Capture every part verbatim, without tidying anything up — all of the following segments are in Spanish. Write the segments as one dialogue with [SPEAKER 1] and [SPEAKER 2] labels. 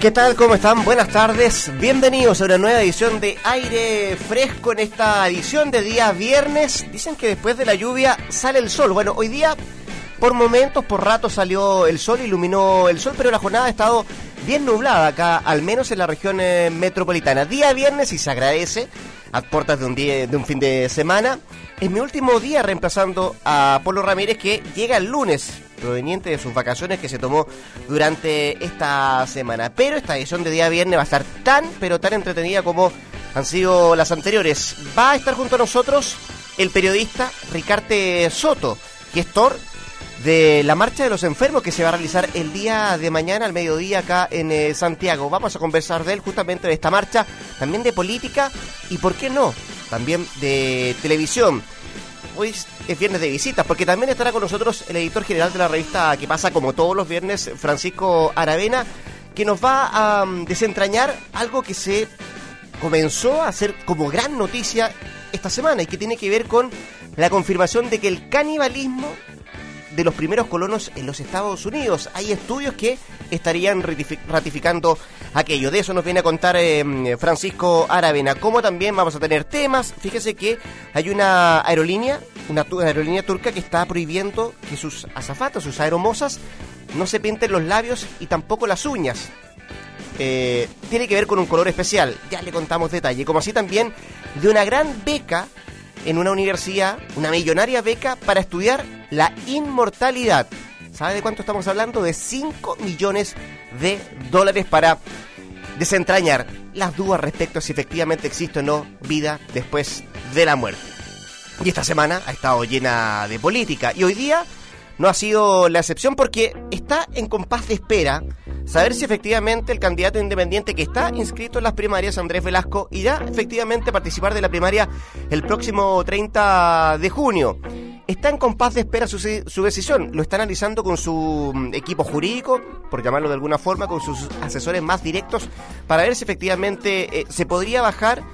[SPEAKER 1] ¿Qué tal? ¿Cómo están? Buenas tardes. Bienvenidos a una nueva edición de Aire Fresco en esta edición de día viernes. Dicen que después de la lluvia sale el sol. Bueno, hoy día por momentos, por rato salió el sol, iluminó el sol, pero la jornada ha estado bien nublada acá, al menos en la región eh, metropolitana. Día viernes y se agradece a puertas de un día, de un fin de semana. Es mi último día reemplazando a Polo Ramírez, que llega el lunes, proveniente de sus vacaciones que se tomó durante esta semana. Pero esta edición de día viernes va a estar tan, pero tan entretenida como han sido las anteriores. Va a estar junto a nosotros el periodista Ricarte Soto, gestor de la Marcha de los Enfermos que se va a realizar el día de mañana al mediodía acá en eh, Santiago. Vamos a conversar de él, justamente de esta marcha, también de política y, ¿por qué no?, también de televisión. Hoy es viernes de visitas, porque también estará con nosotros el editor general de la revista Que Pasa, como todos los viernes, Francisco Aravena, que nos va a um, desentrañar algo que se comenzó a hacer como gran noticia esta semana y que tiene que ver con la confirmación de que el canibalismo de los primeros colonos en los Estados Unidos. Hay estudios que estarían ratificando aquello. De eso nos viene a contar eh, Francisco Aravena. Como también vamos a tener temas. Fíjese que hay una aerolínea, una, una aerolínea turca que está prohibiendo que sus azafatas, sus aeromosas, no se pinten los labios y tampoco las uñas. Eh, tiene que ver con un color especial. Ya le contamos detalle. Como así también de una gran beca en una universidad, una millonaria beca para estudiar la inmortalidad. ¿Sabe de cuánto estamos hablando? De cinco millones de dólares para desentrañar las dudas respecto a si efectivamente existe o no vida después de la muerte. Y esta semana ha estado llena de política y hoy día no ha sido la excepción, porque está en compás de espera saber si efectivamente el candidato independiente que está inscrito en las primarias, Andrés Velasco, irá efectivamente a participar de la primaria el próximo treinta de junio. Está en compás de espera su, su decisión. Lo está analizando con su equipo jurídico, por llamarlo de alguna forma, con sus asesores más directos, para ver si efectivamente eh, se podría bajar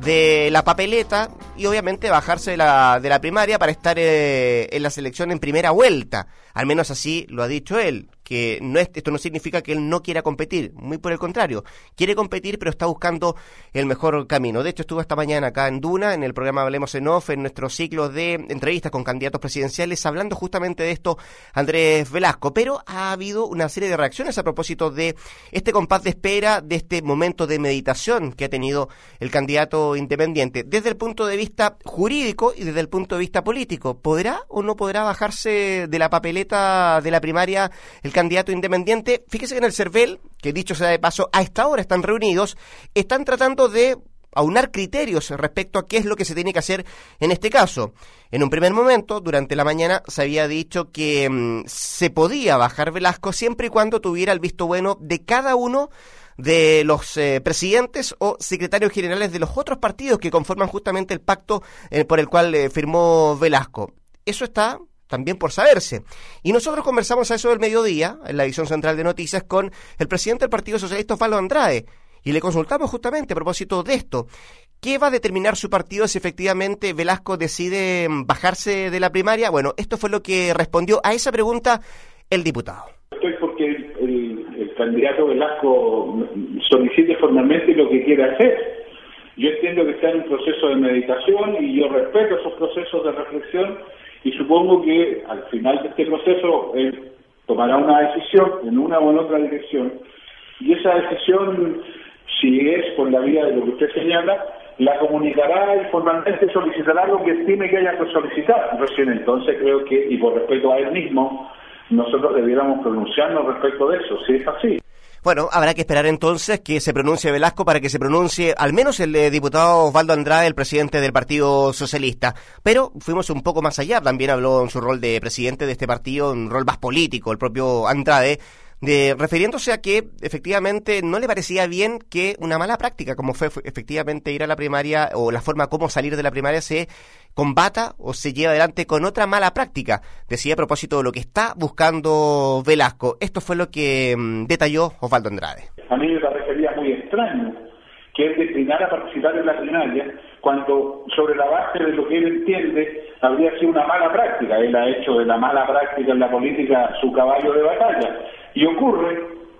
[SPEAKER 1] de la papeleta y obviamente bajarse de la, de la primaria para estar eh, en la selección en primera vuelta. Al menos así lo ha dicho él, que no es, esto no significa que él no quiera competir, muy por el contrario, quiere competir, pero está buscando el mejor camino. De hecho, estuvo esta mañana acá en Duna, en el programa Hablemos en Off, en nuestro ciclo de entrevistas con candidatos presidenciales, hablando justamente de esto Andrés Velasco. Pero ha habido una serie de reacciones a propósito de este compás de espera, de este momento de meditación que ha tenido el candidato independiente, desde el punto de vista jurídico y desde el punto de vista político. ¿Podrá o no podrá bajarse de la papeleta de la primaria el candidato independiente? Fíjese que en el CERVEL, que dicho sea de paso, a esta hora están reunidos, están tratando de aunar criterios respecto a qué es lo que se tiene que hacer en este caso. En un primer momento, durante la mañana, se había dicho que mmm, se podía bajar Velasco siempre y cuando tuviera el visto bueno de cada uno de los eh, presidentes o secretarios generales de los otros partidos que conforman justamente el pacto eh, por el cual eh, firmó Velasco. Eso está también por saberse. Y nosotros conversamos a eso del mediodía, en la edición central de noticias, con el presidente del Partido Socialista, Osvaldo Andrade, y le consultamos justamente a propósito de esto. ¿Qué va a determinar su partido si efectivamente Velasco decide bajarse de la primaria? Bueno, esto fue lo que respondió a esa pregunta el diputado.
[SPEAKER 2] Estoy porque el, el, el candidato Velasco solicite formalmente lo que quiere hacer. Yo entiendo que está en un proceso de meditación y yo respeto esos procesos de reflexión, y supongo que al final de este proceso él tomará una decisión en una o en otra dirección, y esa decisión, si es por la vía de lo que usted señala, la comunicará y formalmente solicitará lo que estime que haya que solicitar. Recién entonces creo que, y por respeto a él mismo, nosotros debiéramos pronunciarnos respecto de eso, si es así.
[SPEAKER 1] Bueno, habrá que esperar entonces que se pronuncie Velasco para que se pronuncie al menos el eh, diputado Osvaldo Andrade, el presidente del Partido Socialista. Pero fuimos un poco más allá, también habló en su rol de presidente de este partido, un rol más político, el propio Andrade, de refiriéndose a que efectivamente no le parecía bien que una mala práctica, como fue efectivamente ir a la primaria, o la forma como salir de la primaria, se combata o se lleva adelante con otra mala práctica. Decía a propósito de lo que está buscando Velasco. Esto fue lo que mmm, detalló Osvaldo Andrade.
[SPEAKER 2] A mí me parecería muy extraño que él declinara a participar en la primaria cuando, sobre la base de lo que él entiende, habría sido una mala práctica. Él ha hecho de la mala práctica en la política su caballo de batalla. Y ocurre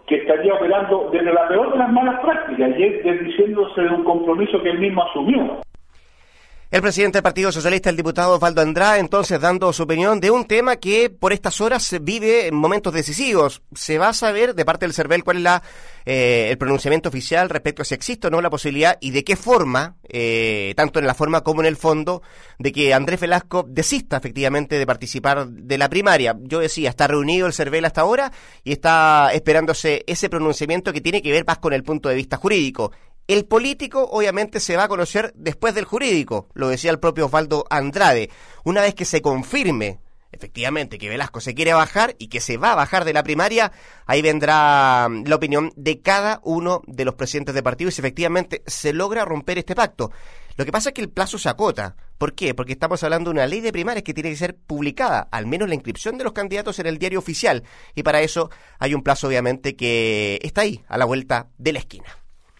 [SPEAKER 2] que estaría operando desde la peor de las malas prácticas y es desdiciéndose de un compromiso que él mismo asumió.
[SPEAKER 1] El presidente del Partido Socialista, el diputado Osvaldo Andrade, entonces dando su opinión de un tema que por estas horas vive en momentos decisivos. Se va a saber de parte del CERVEL cuál es la, eh, el pronunciamiento oficial respecto a si existe o no la posibilidad y de qué forma, eh, tanto en la forma como en el fondo, de que Andrés Velasco desista efectivamente de participar de la primaria. Yo decía, está reunido el CERVEL hasta ahora y está esperándose ese pronunciamiento que tiene que ver más con el punto de vista jurídico. El político obviamente se va a conocer después del jurídico, lo decía el propio Osvaldo Andrade. Una vez que se confirme efectivamente que Velasco se quiere bajar y que se va a bajar de la primaria, ahí vendrá la opinión de cada uno de los presidentes de partido y si efectivamente se logra romper este pacto. Lo que pasa es que el plazo se acota. ¿Por qué? Porque estamos hablando de una ley de primarias que tiene que ser publicada, al menos la inscripción de los candidatos en el diario oficial, y para eso hay un plazo obviamente que está ahí, a la vuelta de la esquina.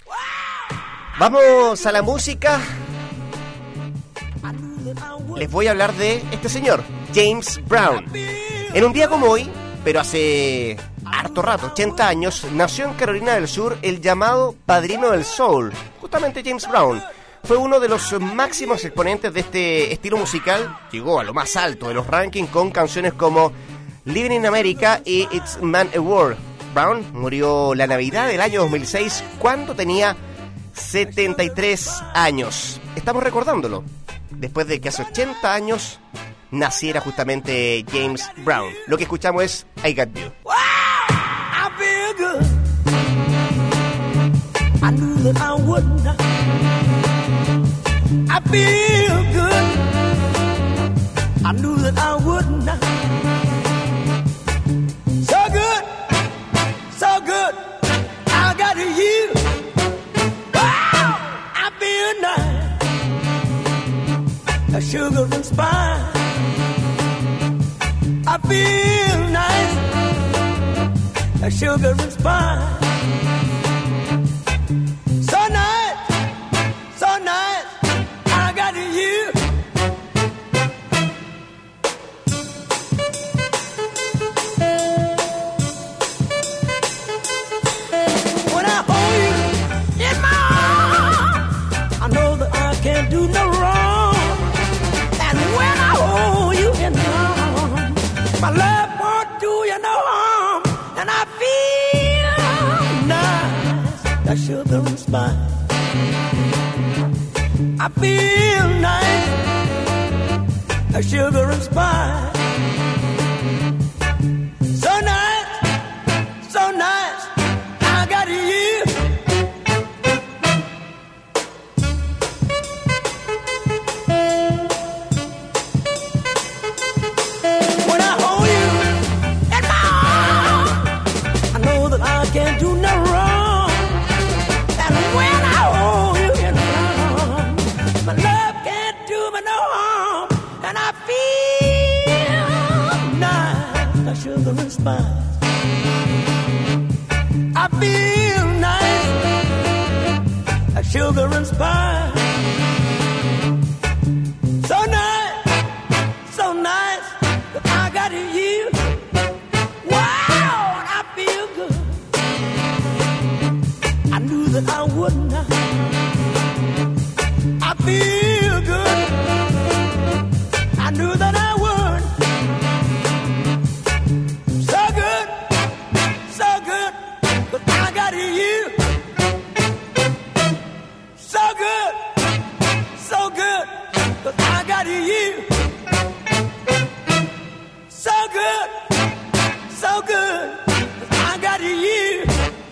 [SPEAKER 1] Vamos a la música. Les voy a hablar de este señor, James Brown. En un día como hoy, pero hace harto rato, ochenta años, nació en Carolina del Sur el llamado padrino del soul. Justamente James Brown fue uno de los máximos exponentes de este estilo musical. Llegó a lo más alto de los rankings con canciones como Living in America y It's Man a World. Brown murió la Navidad del año dos mil seis cuando tenía setenta y tres años. Estamos recordándolo después de que hace ochenta años naciera justamente James Brown. Lo que escuchamos es I Got You.
[SPEAKER 3] Wow, I feel good. I knew that I would not. I feel good. I knew that I would not. So good, so good. I got you. A sugar and spice. I feel nice. A sugar and spice. So nice, so nice. I got you. When I hold you in my arms, I know that I can't do no wrong. My love won't do you no harm, and I feel nice, that sugar and spice. I feel nice, that sugar and spice. So nice, so nice, I got you. Can't do no wrong, and when I hold you in my arms, my love can't do me no harm, and I feel nice, like sugar and spice. I feel nice, like sugar and spice. So nice, so nice, that I got you. Wow, I feel good. I knew that I would not. I feel good. I knew that I would. So good, so good, but I got you. So good, so good, but I got you. So good, so good, but I got you.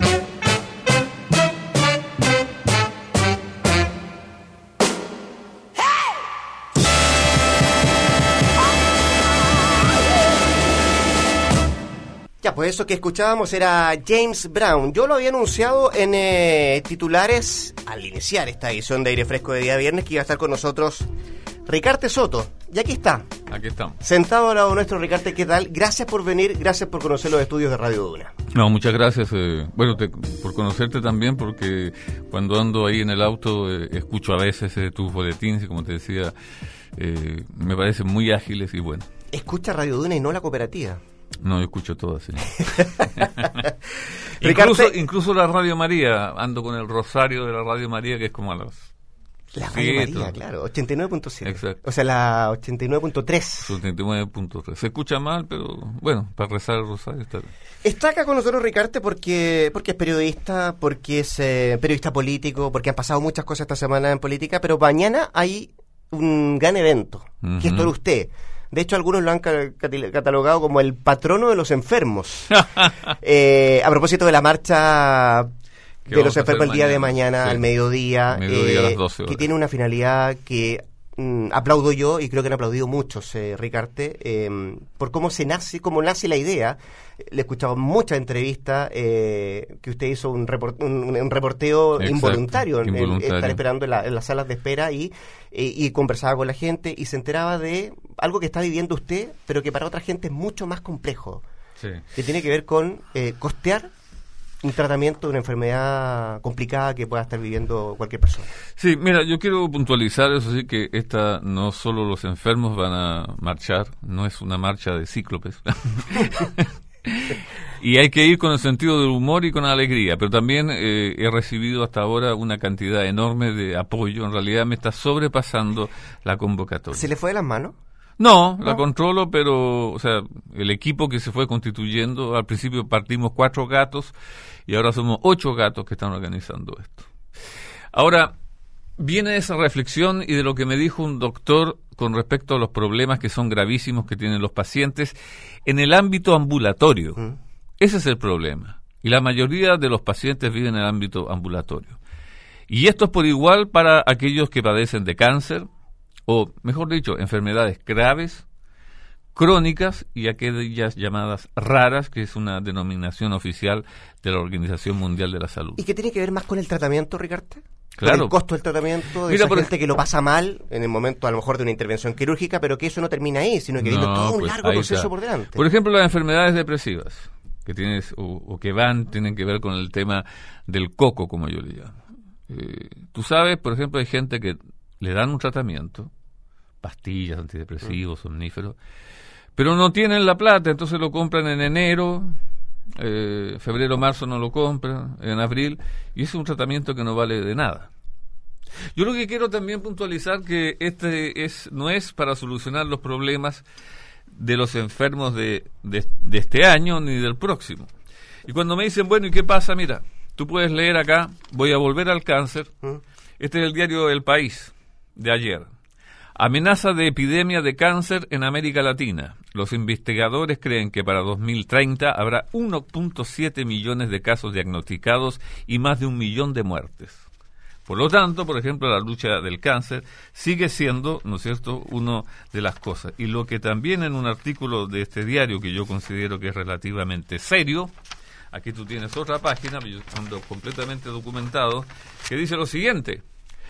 [SPEAKER 1] Ya, pues eso que escuchábamos era James Brown. Yo lo había anunciado en eh, titulares al iniciar esta edición de Aire Fresco de día viernes que iba a estar con nosotros Ricarte Soto. Y aquí está.
[SPEAKER 4] Aquí estamos.
[SPEAKER 1] Sentado al lado nuestro, Ricarte, ¿qué tal? Gracias por venir, gracias por conocer los estudios de Radio Duna.
[SPEAKER 4] No, muchas gracias. Eh, bueno, te, por conocerte también, porque cuando ando ahí en el auto eh, escucho a veces eh, tus boletines y como te decía, eh, me parecen muy ágiles y bueno.
[SPEAKER 1] Escucha Radio Duna y no la cooperativa.
[SPEAKER 4] No, yo escucho todo, sí. incluso, incluso la Radio María, ando con el rosario de la Radio María, que es como a las...
[SPEAKER 1] La Radio
[SPEAKER 4] Sí,
[SPEAKER 1] María,
[SPEAKER 4] todo.
[SPEAKER 1] claro, ochenta y nueve punto siete.
[SPEAKER 4] Exacto.
[SPEAKER 1] O sea, la ochenta y nueve punto tres.
[SPEAKER 4] ochenta y nueve punto tres. Se escucha mal, pero bueno, para rezar el rosario está bien.
[SPEAKER 1] Está acá con nosotros Ricarte porque, porque es periodista, porque es eh, periodista político, porque han pasado muchas cosas esta semana en política, pero mañana hay un gran evento,
[SPEAKER 4] Uh-huh.
[SPEAKER 1] que es todo usted. De hecho, algunos lo han ca- cati- catalogado como el patrono de los enfermos. eh, a propósito de la marcha
[SPEAKER 4] ¿Qué
[SPEAKER 1] de
[SPEAKER 4] vamos
[SPEAKER 1] los
[SPEAKER 4] a hacer
[SPEAKER 1] enfermos el día de
[SPEAKER 4] mañana?
[SPEAKER 1] mañana,
[SPEAKER 4] Sí.
[SPEAKER 1] al mediodía,
[SPEAKER 4] Mediodía a las
[SPEAKER 1] eh,
[SPEAKER 4] doce horas.
[SPEAKER 1] que tiene una finalidad que mm, aplaudo yo y creo que han aplaudido muchos, eh, Ricarte, eh, por cómo se nace, cómo nace la idea. Le he escuchado muchas entrevistas eh, que usted hizo un, report, un, un reporteo
[SPEAKER 4] Exacto,
[SPEAKER 1] involuntario, en- en
[SPEAKER 4] involuntario.
[SPEAKER 1] estar esperando en, la- en las salas de espera y, eh, y conversaba con la gente y se enteraba de algo que está viviendo usted, pero que para otra gente es mucho más complejo,
[SPEAKER 4] Sí.
[SPEAKER 1] que tiene que ver con eh, costear un tratamiento de una enfermedad complicada que pueda estar viviendo cualquier persona.
[SPEAKER 4] Sí, mira, yo quiero puntualizar eso sí, que esta no solo los enfermos van a marchar, no es una marcha de cíclopes. Y hay que ir con el sentido del humor y con alegría, pero también eh, he recibido hasta ahora una cantidad enorme de apoyo, en realidad me está sobrepasando la convocatoria.
[SPEAKER 1] ¿Se le fue de las manos?
[SPEAKER 4] No, la
[SPEAKER 1] ¿No?
[SPEAKER 4] controlo, pero, o sea, el equipo que se fue constituyendo, al principio partimos cuatro gatos y ahora somos ocho gatos que están organizando esto. Ahora, viene esa reflexión y de lo que me dijo un doctor con respecto a los problemas que son gravísimos que tienen los pacientes en el ámbito ambulatorio.
[SPEAKER 1] Mm.
[SPEAKER 4] Ese es el problema. Y la mayoría de los pacientes viven en el ámbito ambulatorio. Y esto es por igual para aquellos que padecen de cáncer, o mejor dicho, enfermedades graves, crónicas y aquellas llamadas raras, que es una denominación oficial de la Organización Mundial de la Salud.
[SPEAKER 1] ¿Y qué tiene que ver más con el tratamiento, Ricarte?
[SPEAKER 4] Claro.
[SPEAKER 1] Con el costo del tratamiento, de
[SPEAKER 4] Mira,
[SPEAKER 1] esa
[SPEAKER 4] por
[SPEAKER 1] gente
[SPEAKER 4] ej-
[SPEAKER 1] que lo pasa mal en el momento a lo mejor de una intervención quirúrgica, pero que eso no termina ahí, sino que viene
[SPEAKER 4] No,
[SPEAKER 1] todo un
[SPEAKER 4] pues,
[SPEAKER 1] largo
[SPEAKER 4] ahí
[SPEAKER 1] proceso
[SPEAKER 4] está.
[SPEAKER 1] por delante.
[SPEAKER 4] Por ejemplo, las enfermedades depresivas, que tienes o, o que van, tienen que ver con el tema del coco, como yo le llamo. Eh, tú sabes, por ejemplo, hay gente que le dan un tratamiento, pastillas, antidepresivos, somníferos, pero no tienen la plata, entonces lo compran en enero, eh, febrero, marzo no lo compran, en abril, y es un tratamiento que no vale de nada. Yo lo que quiero también puntualizar que este es no es para solucionar los problemas de los enfermos de, de, de este año ni del próximo. Y cuando me dicen, bueno, ¿y qué pasa? Mira, tú puedes leer acá, voy a volver al cáncer,
[SPEAKER 1] ¿Mm?
[SPEAKER 4] este es el diario El País de ayer. Amenaza de epidemia de cáncer en América Latina. Los investigadores creen que para dos mil treinta habrá uno punto siete millones de casos diagnosticados y más de un millón de muertes. Por lo tanto, por ejemplo, la lucha del cáncer sigue siendo, ¿no es cierto?, una de las cosas. Y lo que también en un artículo de este diario, que yo considero que es relativamente serio, aquí tú tienes otra página, yo ando completamente documentado, que dice lo siguiente.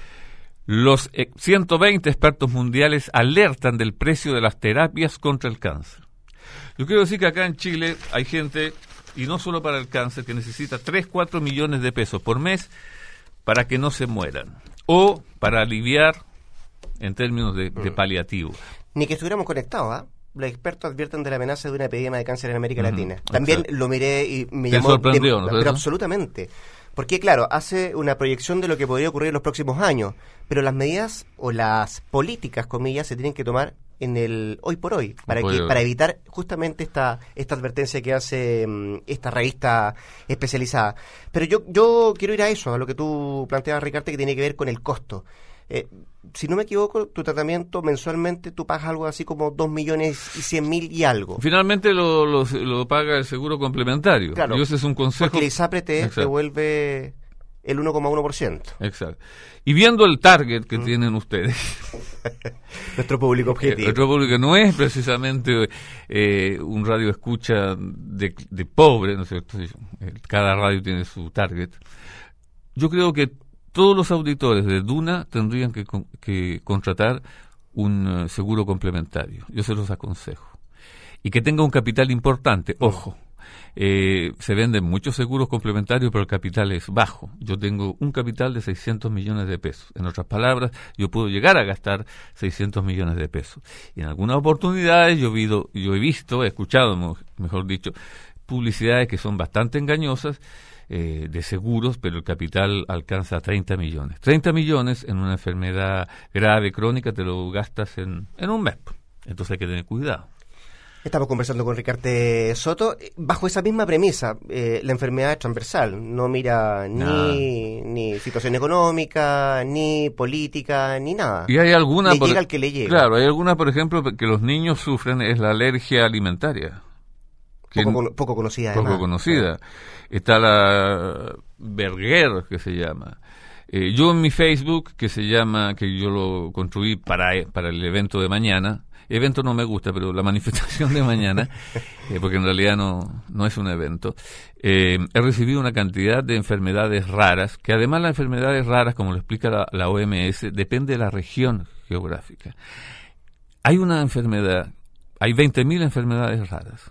[SPEAKER 4] Los eh, ciento veinte expertos mundiales alertan del precio de las terapias contra el cáncer. Yo quiero decir que acá en Chile hay gente, y no solo para el cáncer, que necesita tres, cuatro millones de pesos por mes para que no se mueran, o para aliviar en términos de, de paliativo.
[SPEAKER 1] Ni que estuviéramos conectados, ¿ah? Los expertos advierten de la amenaza de una epidemia de cáncer en América
[SPEAKER 4] Ujú,
[SPEAKER 1] Latina. También
[SPEAKER 4] exacto.
[SPEAKER 1] lo miré y me
[SPEAKER 4] ¿Te
[SPEAKER 1] llamó...
[SPEAKER 4] sorprendió,
[SPEAKER 1] de-
[SPEAKER 4] no es
[SPEAKER 1] Pero
[SPEAKER 4] eso?
[SPEAKER 1] absolutamente. Porque, claro, hace una proyección de lo que podría ocurrir en los próximos años, pero las medidas o las políticas, comillas, se tienen que tomar en el hoy por hoy, para
[SPEAKER 4] por
[SPEAKER 1] que
[SPEAKER 4] hoy.
[SPEAKER 1] para evitar justamente esta esta advertencia que hace mm, esta revista especializada. Pero yo yo quiero ir a eso, a lo que tú planteabas, Ricardo, que tiene que ver con el costo. Eh, si no me equivoco, tu tratamiento mensualmente tú pagas algo así como dos millones y cien mil y algo.
[SPEAKER 4] Finalmente lo, lo, lo paga el seguro complementario.
[SPEAKER 1] Claro,
[SPEAKER 4] y ese es un consejo.
[SPEAKER 1] Porque el ISAPRE te
[SPEAKER 4] Exacto.
[SPEAKER 1] devuelve el uno coma uno por ciento.
[SPEAKER 4] Exacto. Y viendo el target
[SPEAKER 1] Mm.
[SPEAKER 4] que tienen ustedes,
[SPEAKER 1] Nuestro público objetivo.
[SPEAKER 4] el otro público no es precisamente eh, un radio escucha de, de pobre, ¿no es cierto? Cada radio tiene su target. Yo creo que todos los auditores de Duna tendrían que, con- que contratar un eh, seguro complementario. Yo se los aconsejo. Y que tenga un capital importante, ojo. Eh, se venden muchos seguros complementarios, pero el capital es bajo. Yo tengo un capital de seiscientos millones de pesos. En otras palabras, yo puedo llegar a gastar seiscientos millones de pesos. Y en algunas oportunidades yo he, visto, yo he visto, he escuchado, mejor dicho, publicidades que son bastante engañosas, Eh, de seguros, pero el capital alcanza treinta millones. treinta millones en una enfermedad grave, crónica, te lo gastas en, en un mes. Entonces hay que tener cuidado.
[SPEAKER 1] Estamos conversando con Ricardo Soto bajo esa misma premisa. Eh, la enfermedad es transversal, no mira ni, ni situación económica, ni política, ni nada.
[SPEAKER 4] Y hay alguna,
[SPEAKER 1] le
[SPEAKER 4] por,
[SPEAKER 1] llega al que le llega.
[SPEAKER 4] Claro, hay alguna, por ejemplo, que los niños sufren, es la alergia alimentaria. Que
[SPEAKER 1] poco, poco conocida
[SPEAKER 4] poco
[SPEAKER 1] además.
[SPEAKER 4] conocida. Está la Berger, que se llama. Eh, yo en mi Facebook, que se llama, que yo lo construí para, para el evento de mañana, evento no me gusta, pero la manifestación de mañana, eh, porque en realidad no, no es un evento, eh, he recibido una cantidad de enfermedades raras, que además las enfermedades raras, como lo explica la, la O M S, depende de la región geográfica. Hay una enfermedad, hay veinte mil enfermedades raras.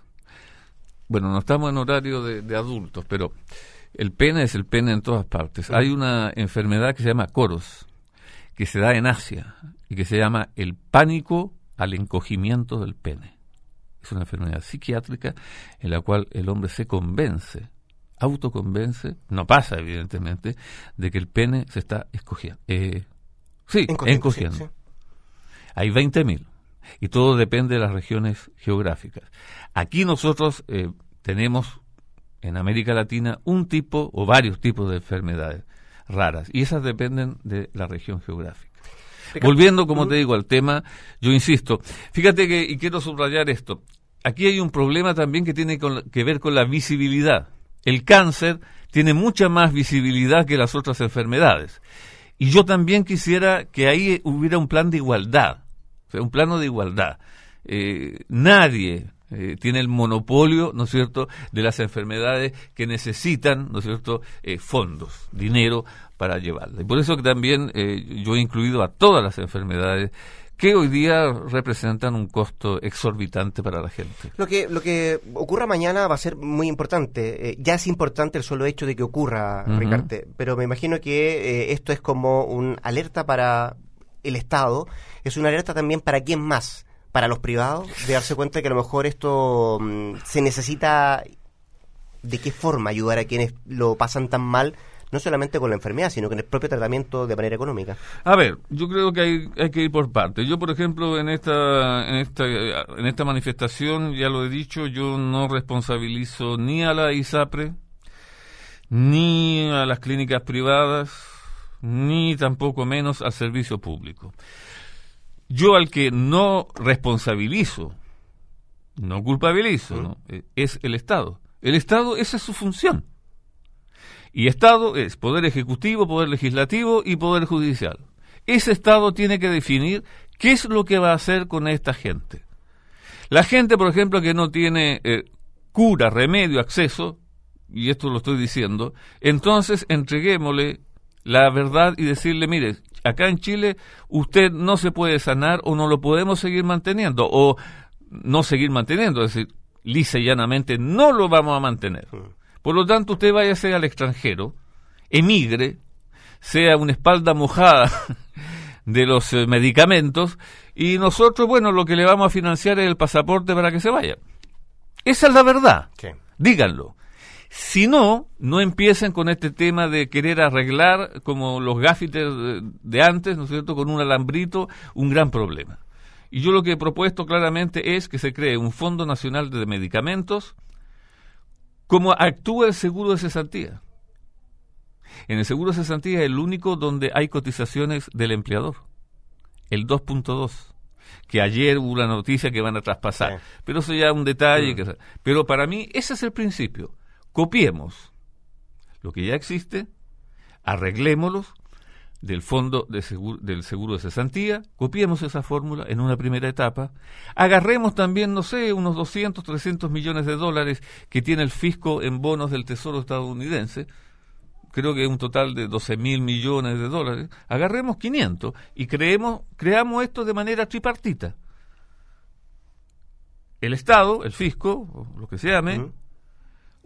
[SPEAKER 4] Bueno, no estamos en horario de, de adultos, pero el pene es el pene en todas partes. Hay una enfermedad que se llama Coros, que se da en Asia, y que se llama el pánico al encogimiento del pene. Es una enfermedad psiquiátrica en la cual el hombre se convence, autoconvence, no pasa evidentemente, de que el pene se está escogiendo. Eh, sí, encogiendo. encogiendo. Sí, sí. Hay veinte mil. Y todo depende de las regiones geográficas. Aquí nosotros eh, tenemos en América Latina un tipo o varios tipos de enfermedades raras, y esas dependen de la región geográfica. Ricardo. Volviendo, como te digo, al tema, yo insisto, fíjate que, y quiero subrayar esto, aquí hay un problema también que tiene con, que ver con la visibilidad. El cáncer tiene mucha más visibilidad que las otras enfermedades. Y yo también quisiera que ahí hubiera un plan de igualdad. O sea, un plano de igualdad. Eh, nadie eh, tiene el monopolio, ¿no es cierto?, de las enfermedades que necesitan, ¿no es cierto?, eh, fondos, dinero para llevarlas. Y por eso que también eh, yo he incluido a todas las enfermedades que hoy día representan un costo exorbitante para la gente.
[SPEAKER 1] Lo que lo que ocurra mañana va a ser muy importante. Eh, ya es importante el solo hecho de que ocurra, uh-huh. Ricardo, pero me imagino que eh, esto es como un alerta para el Estado, es una alerta también para quién más, para los privados, de darse cuenta que a lo mejor esto um, se necesita de qué forma ayudar a quienes lo pasan tan mal, no solamente con la enfermedad, sino con el propio tratamiento de manera económica.
[SPEAKER 4] A ver, yo creo que hay, hay que ir por partes. Yo, por ejemplo, en esta, en esta, en esta manifestación, ya lo he dicho, yo no responsabilizo ni a la ISAPRE, ni a las clínicas privadas, ni tampoco menos al servicio público. Yo al que no responsabilizo, no culpabilizo, ¿Mm? ¿no? es el Estado. El Estado, esa es su función. Y Estado es poder ejecutivo, poder legislativo y poder judicial. Ese Estado tiene que definir qué es lo que va a hacer con esta gente. La gente, por ejemplo, que no tiene eh, cura, remedio, acceso, y esto lo estoy diciendo, entonces entreguémosle la verdad y decirle, mire, acá en Chile usted no se puede sanar o no lo podemos seguir manteniendo, o no seguir manteniendo, es decir, lisa y llanamente no lo vamos a mantener. Por lo tanto, usted váyase al extranjero, emigre, sea una espalda mojada de los eh, medicamentos, y nosotros, bueno, lo que le vamos a financiar es el pasaporte para que se vaya. Esa es la verdad. Sí. Díganlo. Si no, no empiecen con este tema de querer arreglar, como los gafites de, de antes, ¿no es cierto?, con un alambrito, un gran problema. Y yo lo que he propuesto claramente es que se cree un Fondo Nacional de Medicamentos, como actúa el seguro de cesantía. En el seguro de cesantía es el único donde hay cotizaciones del empleador, el dos punto dos, que ayer hubo una noticia que van a traspasar, sí. Pero eso ya es un detalle. Sí. Que, pero para mí ese es el principio. Copiemos lo que ya existe, arreglémoslo del fondo de seguro, del seguro de cesantía, copiemos esa fórmula en una primera etapa, agarremos también, no sé, unos doscientos, trescientos millones de dólares que tiene el fisco en bonos del Tesoro estadounidense, creo que es un total de doce mil millones de dólares, agarremos quinientos y creemos, creamos esto de manera tripartita. El Estado, el fisco, o lo que se llame, uh-huh.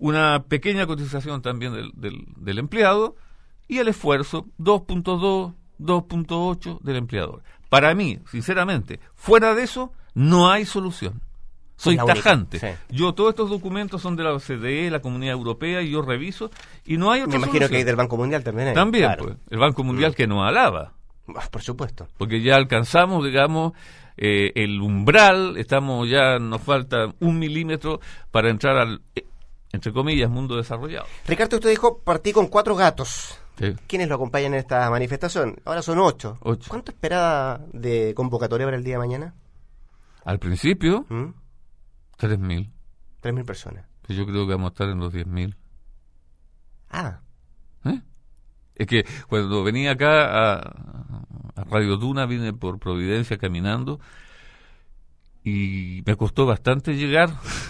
[SPEAKER 4] una pequeña cotización también del, del, del empleado y el esfuerzo dos punto dos, dos punto ocho del empleador. Para mí, sinceramente, fuera de eso, no hay solución. Soy tajante. Sí. Yo, todos estos documentos son de la O C D E, la Comunidad Europea, y yo reviso, y no hay otra
[SPEAKER 1] Me imagino
[SPEAKER 4] solución.
[SPEAKER 1] que hay del Banco Mundial también. Hay.
[SPEAKER 4] También,
[SPEAKER 1] Claro.
[SPEAKER 4] pues, el Banco Mundial mm. que nos alaba.
[SPEAKER 1] Por supuesto.
[SPEAKER 4] Porque ya alcanzamos, digamos, eh, el umbral, estamos ya, nos falta un milímetro para entrar al, eh, entre comillas, mundo desarrollado.
[SPEAKER 1] Ricardo, usted dijo, partí con cuatro gatos.
[SPEAKER 4] Sí.
[SPEAKER 1] ¿Quiénes lo acompañan en esta manifestación? Ahora son ocho.
[SPEAKER 4] Ocho.
[SPEAKER 1] ¿Cuánto esperaba de convocatoria para el día de mañana?
[SPEAKER 4] Al principio,
[SPEAKER 1] ¿Mm?
[SPEAKER 4] tres mil.
[SPEAKER 1] Tres mil personas.
[SPEAKER 4] Pues yo creo que vamos a estar en los diez mil.
[SPEAKER 1] Ah.
[SPEAKER 4] ¿Eh? Es que cuando venía acá a, a Radio Duna, vine por Providencia caminando y me costó bastante llegar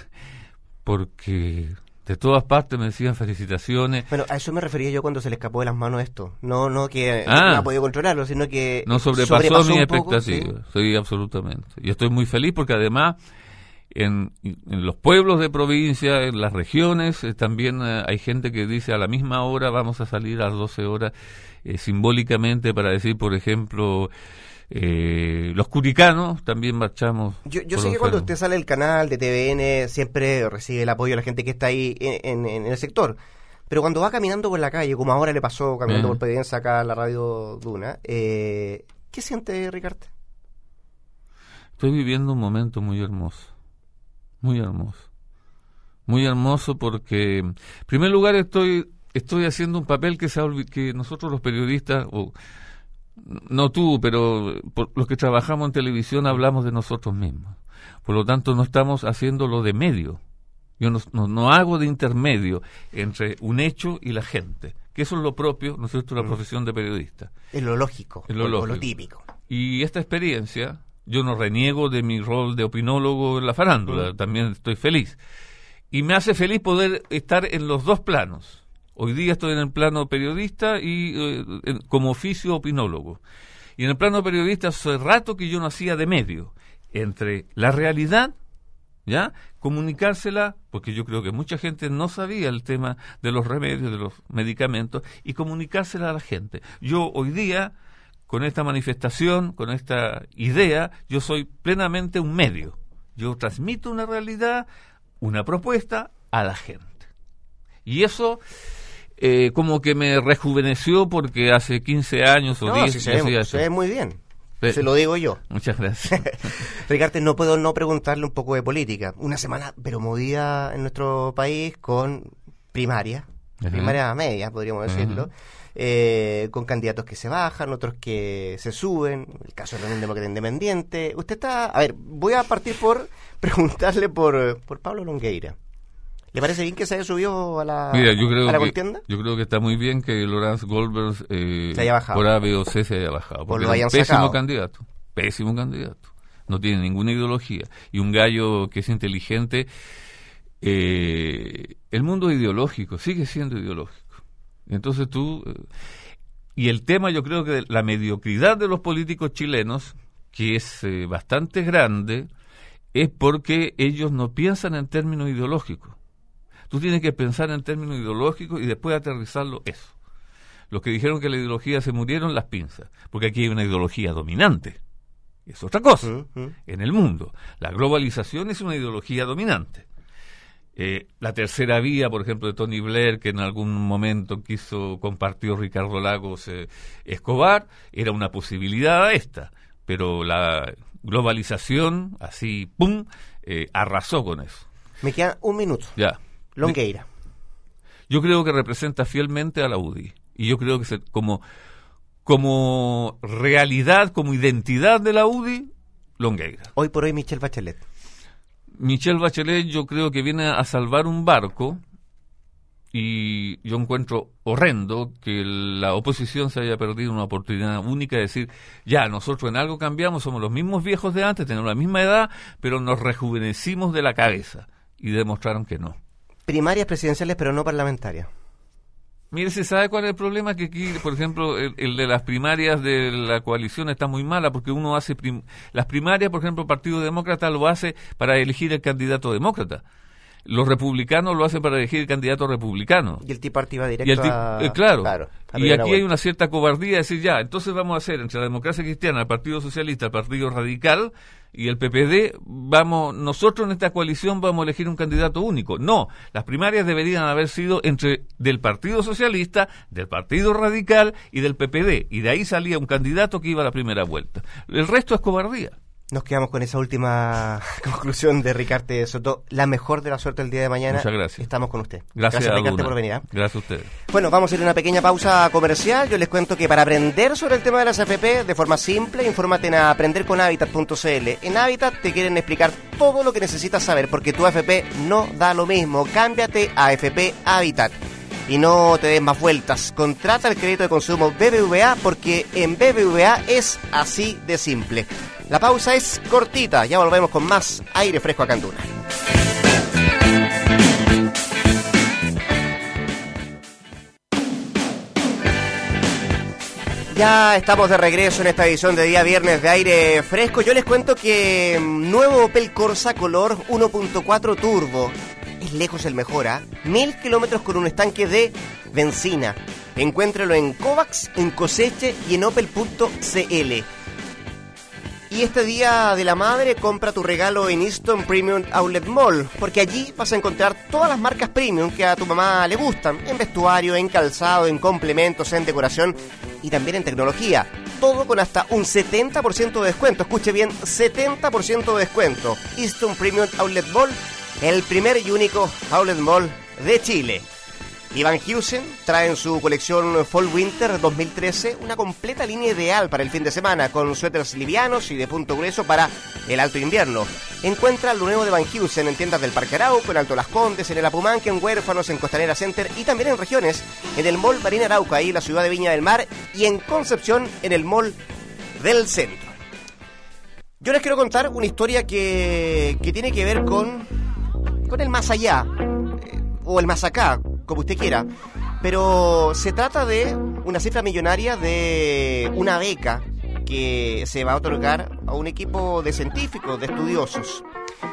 [SPEAKER 4] porque de todas partes me decían felicitaciones.
[SPEAKER 1] Bueno, a eso me refería yo cuando se le escapó de las manos esto. No no que
[SPEAKER 4] ah,
[SPEAKER 1] no ha podido controlarlo, sino que
[SPEAKER 4] no sobrepasó mis expectativas. ¿Sí? Sí, absolutamente. Y estoy muy feliz porque además en, en los pueblos de provincia, en las regiones, eh, también eh, hay gente que dice a la misma hora vamos a salir a las doce horas, eh, simbólicamente para decir, por ejemplo, eh, los curicanos también marchamos.
[SPEAKER 1] Yo, yo sé que cuando usted sale del canal de T V N siempre recibe el apoyo de la gente que está ahí en, en, en el sector, pero cuando va caminando por la calle, como ahora le pasó caminando eh. por Providencia acá a la Radio Duna, eh, ¿qué siente, Ricardo?
[SPEAKER 4] Estoy viviendo un momento muy hermoso. Muy hermoso, muy hermoso porque, en primer lugar, estoy estoy haciendo un papel que, se ha olvid- que nosotros los periodistas, o no tú, pero por los que trabajamos en televisión hablamos de nosotros mismos. Por lo tanto, no estamos haciendo lo de medio. Yo no, no, no hago de intermedio entre un hecho y la gente, que eso es lo propio, ¿no es cierto?, la mm. profesión de periodista.
[SPEAKER 1] Es lo lógico,
[SPEAKER 4] es lo, lógico.
[SPEAKER 1] lo típico.
[SPEAKER 4] Y esta experiencia... Yo no reniego de mi rol de opinólogo en la farándula, mm. también estoy feliz. Y me hace feliz poder estar en los dos planos. Hoy día estoy en el plano periodista y eh, en, como oficio opinólogo. Y en el plano periodista hace rato que yo no hacía de medio entre la realidad, ¿ya? Comunicársela, porque yo creo que mucha gente no sabía el tema de los remedios, de los medicamentos, y comunicársela a la gente. Yo hoy día... Con esta manifestación, con esta idea, yo soy plenamente un medio. Yo transmito una realidad, una propuesta a la gente. Y eso eh, como que me rejuveneció porque hace quince años o
[SPEAKER 1] no,
[SPEAKER 4] diez...
[SPEAKER 1] Si se, ve, se ve muy bien, sí. Se lo digo yo.
[SPEAKER 4] Muchas gracias.
[SPEAKER 1] Ricardo, no puedo no preguntarle un poco de política. Una semana pero movida en nuestro país con primaria, uh-huh. primaria media, podríamos decirlo. Uh-huh. Eh, con candidatos que se bajan, otros que se suben, el caso de la Unión Demócrata Independiente. Usted está... A ver, voy a partir por preguntarle por, por Pablo Longueira. ¿Le parece bien que se haya subido a la,
[SPEAKER 4] Mira, yo creo
[SPEAKER 1] a la
[SPEAKER 4] que,
[SPEAKER 1] contienda?
[SPEAKER 4] Yo creo que está muy bien que Laurence Goldberg eh,
[SPEAKER 1] se haya bajado.
[SPEAKER 4] Por A, B o C se haya bajado. Porque
[SPEAKER 1] lo
[SPEAKER 4] es un pésimo
[SPEAKER 1] sacado.
[SPEAKER 4] candidato. Pésimo candidato. No tiene ninguna ideología. Y un gallo que es inteligente... Eh, el mundo ideológico sigue siendo ideológico. Entonces tú... Eh, y el tema, yo creo que la mediocridad de los políticos chilenos, que es eh, bastante grande, es porque ellos no piensan en términos ideológicos. Tú tienes que pensar en términos ideológicos y después aterrizarlo eso. Los que dijeron que la ideología se murieron, las pinzas, porque aquí hay una ideología dominante. Es otra cosa. Uh-huh. En el mundo. La globalización es una ideología dominante. Eh, la tercera vía, por ejemplo, de Tony Blair, que en algún momento quiso compartir Ricardo Lagos eh, Escobar, era una posibilidad a esta, pero la globalización, así, pum, eh, arrasó con eso.
[SPEAKER 1] Me queda un minuto.
[SPEAKER 4] Ya.
[SPEAKER 1] Longueira.
[SPEAKER 4] Yo creo que representa fielmente a la U D I, y yo creo que se, como, como realidad, como identidad de la U D I, Longueira.
[SPEAKER 1] Hoy por hoy Michelle Bachelet.
[SPEAKER 4] Michelle Bachelet yo creo que viene a salvar un barco y yo encuentro horrendo que la oposición se haya perdido una oportunidad única de decir, ya, nosotros en algo cambiamos, somos los mismos viejos de antes, tenemos la misma edad, pero nos rejuvenecimos de la cabeza, y demostraron que no.
[SPEAKER 1] Primarias presidenciales pero no parlamentarias.
[SPEAKER 4] Mire, ¿se sabe cuál es el problema? Que aquí, por ejemplo, el, el de las primarias de la coalición está muy mala, porque uno hace... Prim- las primarias, por ejemplo, el Partido Demócrata lo hace para elegir el candidato demócrata. Los republicanos lo hacen para elegir candidatos republicanos.
[SPEAKER 1] Y el Tea Party va directo
[SPEAKER 4] Y el ti-
[SPEAKER 1] a...
[SPEAKER 4] eh, claro.
[SPEAKER 1] claro a
[SPEAKER 4] Y
[SPEAKER 1] primera
[SPEAKER 4] aquí hay
[SPEAKER 1] vuelta.
[SPEAKER 4] una cierta cobardía de decir, ya, entonces vamos a hacer entre la democracia cristiana, el Partido Socialista, el Partido Radical y el P P D, vamos, nosotros en esta coalición vamos a elegir un candidato único. No, las primarias deberían haber sido entre del Partido Socialista, del Partido Radical y del P P D, y de ahí salía un candidato que iba a la primera vuelta. El resto es cobardía.
[SPEAKER 1] Nos quedamos con esa última conclusión de Ricarte Soto. La mejor de la suerte el día de mañana.
[SPEAKER 4] Muchas gracias.
[SPEAKER 1] Estamos con usted.
[SPEAKER 4] Gracias,
[SPEAKER 1] Ricarte,
[SPEAKER 4] Duna.
[SPEAKER 1] por venir. ¿eh?
[SPEAKER 4] Gracias a ustedes.
[SPEAKER 1] Bueno, vamos a ir a una pequeña pausa comercial. Yo les cuento que para aprender sobre el tema de las A F P de forma simple, infórmate en aprender con hábitat punto c l. En Hábitat te quieren explicar todo lo que necesitas saber, porque tu A F P no da lo mismo. Cámbiate a A F P Hábitat. Y no te des más vueltas. Contrata el crédito de consumo B B V A, porque en B B V A es así de simple. La pausa es cortita. Ya volvemos con más aire fresco acá en Duna. Ya estamos de regreso en esta edición de día viernes de aire fresco. Yo les cuento que mm, nuevo Opel Corsa color uno punto cuatro turbo. Es lejos el mejor, ¿ah? Mil kilómetros con un estanque de benzina. Encuéntralo en Kovacs, en Coseche y en opel punto c l. Y este Día de la Madre, compra tu regalo en Easton Premium Outlet Mall, porque allí vas a encontrar todas las marcas premium que a tu mamá le gustan, en vestuario, en calzado, en complementos, en decoración y también en tecnología. Todo con hasta un setenta por ciento de descuento. Escuche bien, setenta por ciento de descuento. Easton Premium Outlet Mall, el primer y único outlet mall de Chile. Y Van Heusen trae en su colección Fall Winter dos mil trece una completa línea ideal para el fin de semana, con suéteres livianos y de punto grueso para el alto invierno. Encuentra lo nuevo de Van Heusen en tiendas del Parque Arauco, en Alto Las Condes, en el Apumanque, en Huérfanos, en Costanera Center y también en regiones, en el Mall Marina Arauco, ahí en la ciudad de Viña del Mar, y en Concepción, en el Mall del Centro. Yo les quiero contar una historia que, que tiene que ver con, con el más allá, eh, o el más acá, como usted quiera, pero se trata de una cifra millonaria de una beca que se va a otorgar a un equipo de científicos, de estudiosos.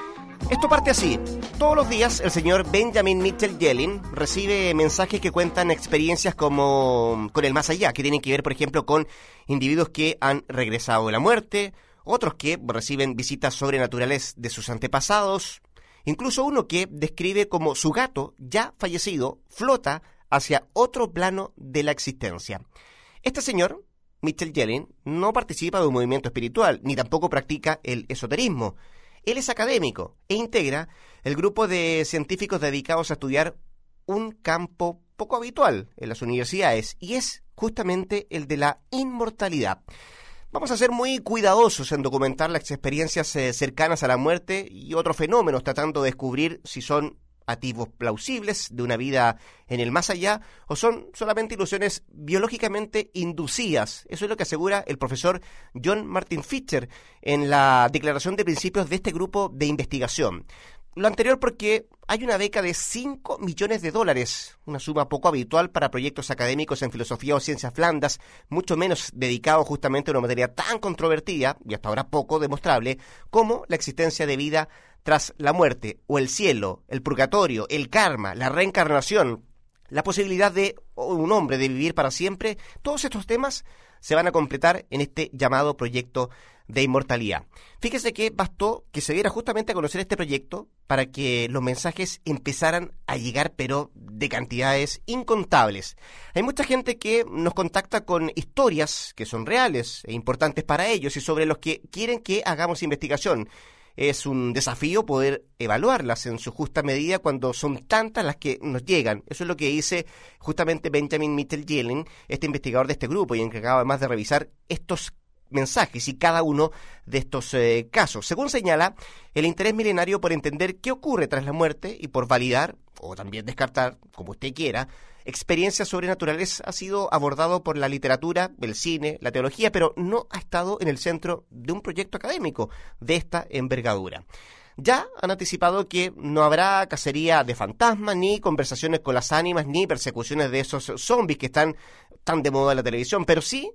[SPEAKER 1] Esto parte así. Todos los días el señor Benjamin Mitchell Yellen recibe mensajes que cuentan experiencias como con el más allá, que tienen que ver, por ejemplo, con individuos que han regresado de la muerte, otros que reciben visitas sobrenaturales de sus antepasados, incluso uno que describe como su gato, ya fallecido, flota hacia otro plano de la existencia. Este señor, Mitchell Yellen, no participa de un movimiento espiritual, ni tampoco practica el esoterismo. Él es académico e integra el grupo de científicos dedicados a estudiar un campo poco habitual en las universidades, y es justamente el de la inmortalidad. Vamos a ser muy cuidadosos en documentar las experiencias eh, cercanas a la muerte y otros fenómenos, tratando de descubrir si son atisbos plausibles de una vida en el más allá o son solamente ilusiones biológicamente inducidas. Eso es lo que asegura el profesor John Martin Fisher en la declaración de principios de este grupo de investigación. Lo anterior porque hay una beca de cinco millones de dólares, una suma poco habitual para proyectos académicos en filosofía o ciencias blandas, mucho menos dedicado justamente a una materia tan controvertida, y hasta ahora poco demostrable, como la existencia de vida tras la muerte, o el cielo, el purgatorio, el karma, la reencarnación, la posibilidad de un hombre de vivir para siempre. Todos estos temas se van a completar en este llamado proyecto de inmortalidad. Fíjese que bastó que se diera justamente a conocer este proyecto para que los mensajes empezaran a llegar, pero de cantidades incontables. Hay mucha gente que nos contacta con historias que son reales e importantes para ellos y sobre los que quieren que hagamos investigación. Es un desafío poder evaluarlas en su justa medida cuando son tantas las que nos llegan. Eso es lo que dice justamente Benjamin Mitchell Yellen, este investigador de este grupo y encargado además de revisar estos mensajes y cada uno de estos eh, casos. Según señala, el interés milenario por entender qué ocurre tras la muerte y por validar, o también descartar, como usted quiera, experiencias sobrenaturales ha sido abordado por la literatura, el cine, la teología, pero no ha estado en el centro de un proyecto académico de esta envergadura. Ya han anticipado que no habrá cacería de fantasmas, ni conversaciones con las ánimas, ni persecuciones de esos zombies que están tan de moda en la televisión, pero sí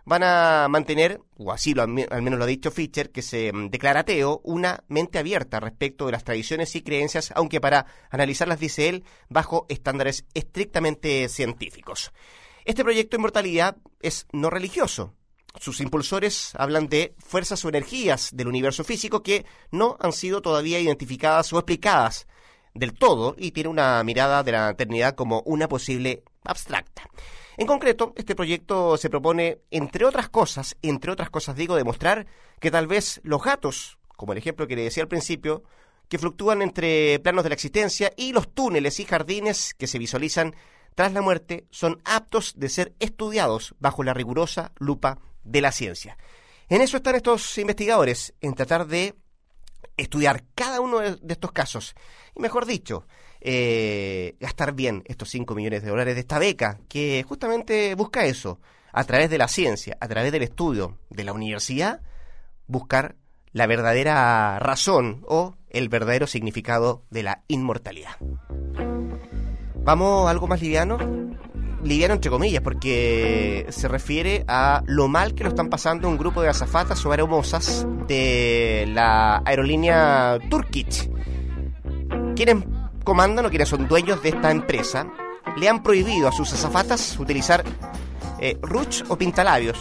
[SPEAKER 1] van a mantener, o así lo, al menos lo ha dicho Fischer, que se declara ateo, una mente abierta respecto de las tradiciones y creencias, aunque para analizarlas, dice él, bajo estándares estrictamente científicos. Este proyecto Inmortalidad es no religioso. Sus impulsores hablan de fuerzas o energías del universo físico que no han sido todavía identificadas o explicadas del todo, y tiene una mirada de la eternidad como una posible abstracta. En concreto, este proyecto se propone, entre otras cosas, entre otras cosas digo, demostrar que tal vez los gatos, como el ejemplo que le decía al principio, que fluctúan entre planos de la existencia, y los túneles y jardines que se visualizan tras la muerte, son aptos de ser estudiados bajo la rigurosa lupa de la ciencia. En eso están estos investigadores, en tratar de estudiar cada uno de estos casos, y mejor dicho, Eh, gastar bien estos cinco millones de dólares de esta beca, que justamente busca eso, a través de la ciencia, a través del estudio de la universidad, buscar la verdadera razón o el verdadero significado de la inmortalidad. ¿Vamos a algo más liviano? Liviano entre comillas, porque se refiere a lo mal que lo están pasando un grupo de azafatas o aeromosas de la aerolínea Turkish. ¿Quieren comandan o quienes son dueños de esta empresa le han prohibido a sus azafatas utilizar eh, rouge o pintalabios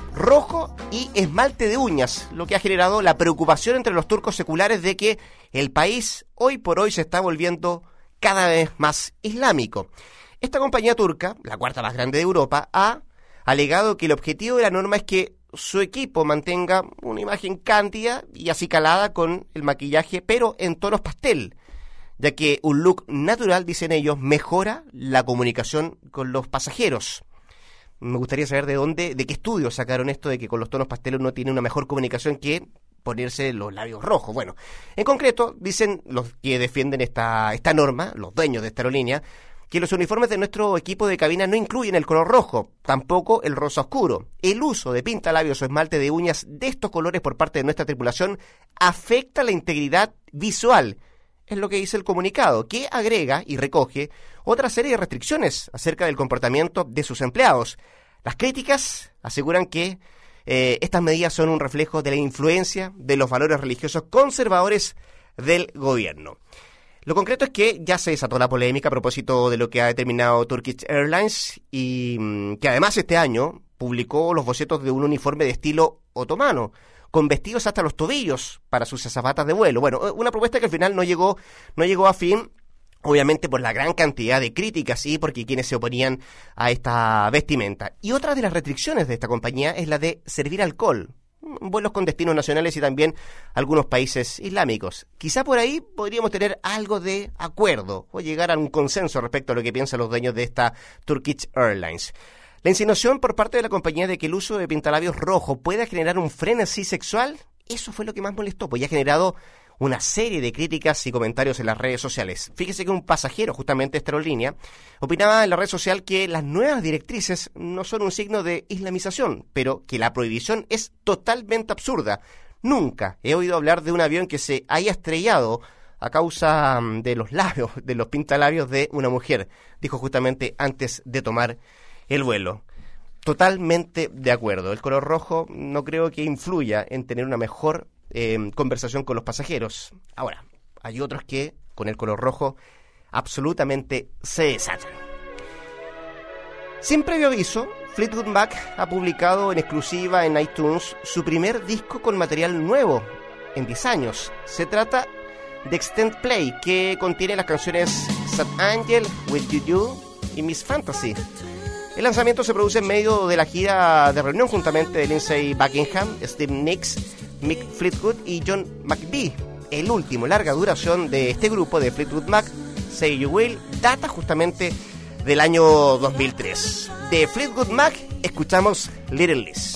[SPEAKER 1] rojo y esmalte de uñas, lo que ha generado la preocupación entre los turcos seculares de que el país hoy por hoy se está volviendo cada vez más islámico. Esta compañía turca, la cuarta más grande de Europa, ha alegado que el objetivo de la norma es que su equipo mantenga una imagen cándida y acicalada con el maquillaje, pero en tonos pastel, ya que un look natural, dicen ellos, mejora la comunicación con los pasajeros. Me gustaría saber de dónde, de qué estudio sacaron esto de que con los tonos pastelos uno tiene una mejor comunicación que ponerse los labios rojos. Bueno, en concreto, dicen los que defienden esta, esta norma, los dueños de esta aerolínea, que los uniformes de nuestro equipo de cabina no incluyen el color rojo, tampoco el rosa oscuro. El uso de pintalabios o esmalte de uñas de estos colores por parte de nuestra tripulación afecta la integridad visual. Es lo que dice el comunicado, que agrega y recoge otra serie de restricciones acerca del comportamiento de sus empleados. Las críticas aseguran que eh, estas medidas son un reflejo de la influencia de los valores religiosos conservadores del gobierno. Lo concreto es que ya se desató la polémica a propósito de lo que ha determinado Turkish Airlines y mmm, que además este año publicó los bocetos de un uniforme de estilo otomano, con vestidos hasta los tobillos para sus azafatas de vuelo. Bueno, una propuesta que al final no llegó, no llegó a fin, obviamente por la gran cantidad de críticas y porque quienes se oponían a esta vestimenta. Y otra de las restricciones de esta compañía es la de servir alcohol, vuelos con destinos nacionales y también algunos países islámicos. Quizá por ahí podríamos tener algo de acuerdo o llegar a un consenso respecto a lo que piensan los dueños de esta Turkish Airlines. La insinuación por parte de la compañía de que el uso de pintalabios rojo pueda generar un frenesí sexual, eso fue lo que más molestó, pues ya ha generado una serie de críticas y comentarios en las redes sociales. Fíjese que un pasajero justamente de esta aerolínea opinaba en la red social que las nuevas directrices no son un signo de islamización, pero que la prohibición es totalmente absurda. Nunca he oído hablar de un avión que se haya estrellado a causa de los labios, de los pintalabios de una mujer, dijo justamente antes de tomar el vuelo. Totalmente de acuerdo. El color rojo no creo que influya en tener una mejor eh, conversación con los pasajeros. Ahora, hay otros que con el color rojo absolutamente se desatan. Sin previo aviso, Fleetwood Mac ha publicado en exclusiva en iTunes su primer disco con material nuevo en diez años. Se trata de Extended Play, que contiene las canciones Sad Angel, With You You y Miss Fantasy. El lanzamiento se produce en medio de la gira de reunión juntamente de Lindsey Buckingham, Steve Nicks, Mick Fleetwood y John McVie. El último larga duración de este grupo de Fleetwood Mac, Say You Will, data justamente del año dos mil tres. De Fleetwood Mac escuchamos Little Liz.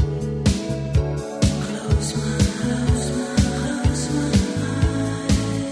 [SPEAKER 3] Close my eyes, my eyes, my eyes.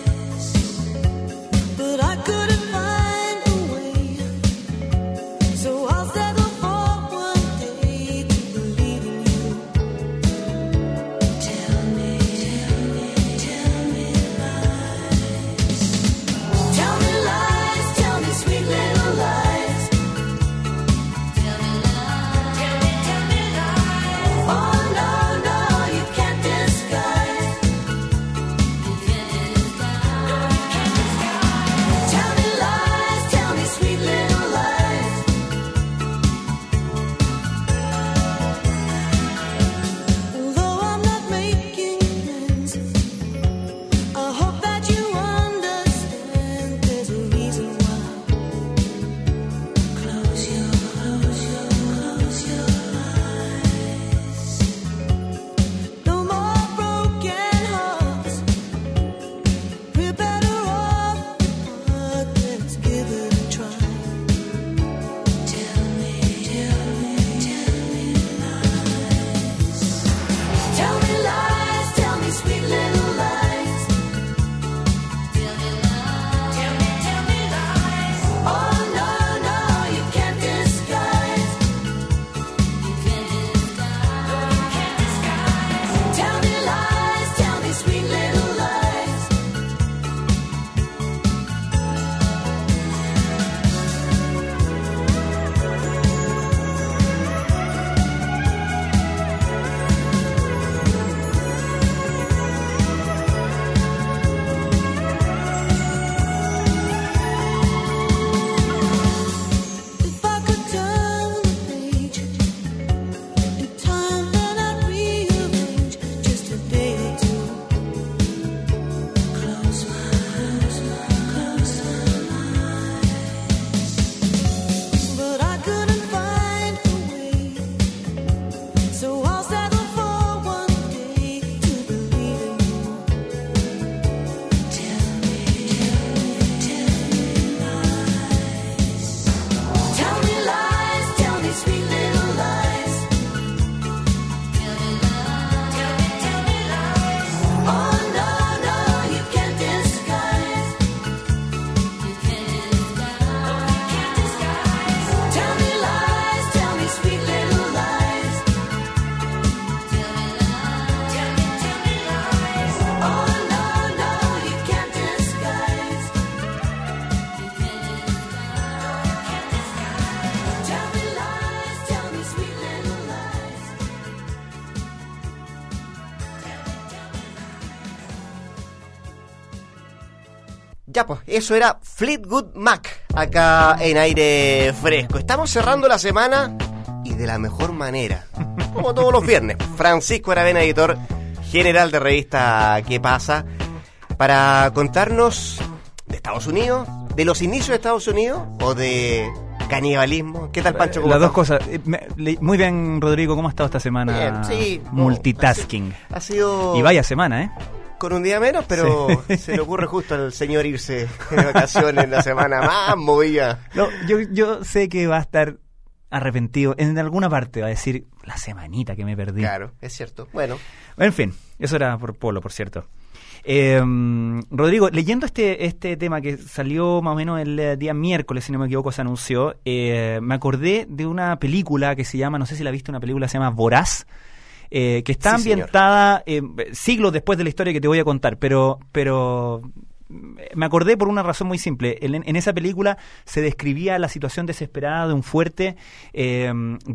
[SPEAKER 1] Ya pues, eso era Fleetwood Mac, acá en Aire Fresco. Estamos cerrando la semana y de la mejor manera, como todos los viernes. Francisco Aravena, editor general de revista ¿Qué pasa?, para contarnos de Estados Unidos, de los inicios de Estados Unidos o de canibalismo. ¿Qué tal, Pancho?
[SPEAKER 5] Las dos cosas. Muy bien, Rodrigo, ¿cómo ha estado esta semana?
[SPEAKER 1] Bien, sí.
[SPEAKER 5] Multitasking.
[SPEAKER 1] Ha, ha sido...
[SPEAKER 5] Y vaya semana, ¿eh?
[SPEAKER 1] Con un día menos, pero sí. Se le ocurre justo al señor irse de vacaciones en la semana más movida.
[SPEAKER 5] No, yo, yo sé que va a estar arrepentido. En alguna parte va a decir, la semanita que me perdí.
[SPEAKER 1] Claro, es cierto. Bueno.
[SPEAKER 5] En fin, eso era por Polo, por cierto. Eh, Rodrigo, leyendo este este tema que salió más o menos el eh, día miércoles, si no me equivoco, se anunció, eh, me acordé de una película que se llama, no sé si la viste, una película que se llama Voraz. Eh, que está sí, ambientada eh, siglos después de la historia que te voy a contar, pero pero me acordé por una razón muy simple. En, en esa película se describía la situación desesperada de un fuerte eh,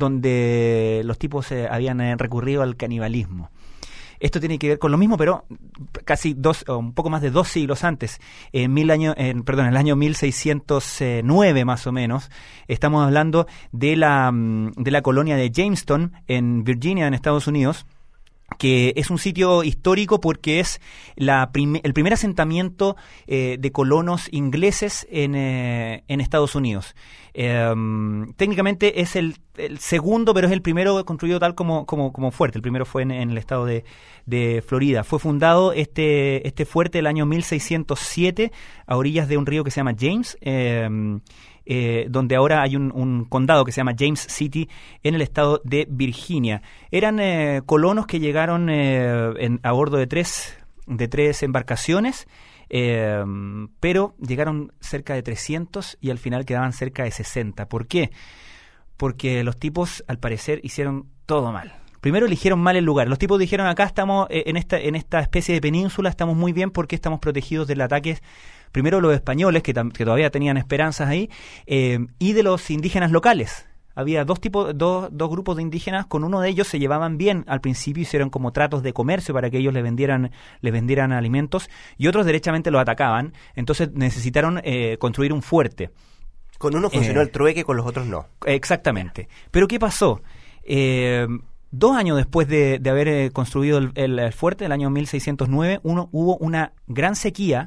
[SPEAKER 5] donde los tipos eh, habían eh, recurrido al canibalismo. Esto tiene que ver con lo mismo, pero casi dos, o un poco más de dos siglos antes, en mil años, en, perdón, en el año mil seiscientos nueve más o menos, estamos hablando de la de la colonia de Jamestown en Virginia, en Estados Unidos, que es un sitio histórico porque es la prim- el primer asentamiento eh, de colonos ingleses en, eh, en Estados Unidos. Eh, técnicamente es el, el segundo, pero es el primero construido tal como, como, como fuerte. El primero fue en, en el estado de, de Florida. Fue fundado este, este fuerte el año mil seiscientos siete a orillas de un río que se llama James, eh, Eh, donde ahora hay un, un condado que se llama James City en el estado de Virginia. Eran eh, colonos que llegaron eh, en, a bordo de tres, de tres embarcaciones, eh, pero llegaron cerca de trescientos y al final quedaban cerca de sesenta. ¿Por qué? Porque los tipos, al parecer, hicieron todo mal. Primero eligieron mal el lugar. Los tipos dijeron, acá estamos eh, en esta en esta especie de península, estamos muy bien porque estamos protegidos del ataque, primero los españoles, que, tam- que todavía tenían esperanzas ahí, eh, y de los indígenas locales. Había dos tipos, dos, dos grupos de indígenas, con uno de ellos se llevaban bien. Al principio hicieron como tratos de comercio para que ellos le vendieran, le vendieran alimentos, y otros derechamente los atacaban. Entonces necesitaron eh, construir un fuerte.
[SPEAKER 1] Con uno funcionó
[SPEAKER 5] eh,
[SPEAKER 1] el trueque, con los otros no.
[SPEAKER 5] Exactamente. Pero ¿qué pasó? Eh... Dos años después de, de haber eh, construido el, el, el fuerte, el año mil seiscientos nueve, uno, hubo una gran sequía,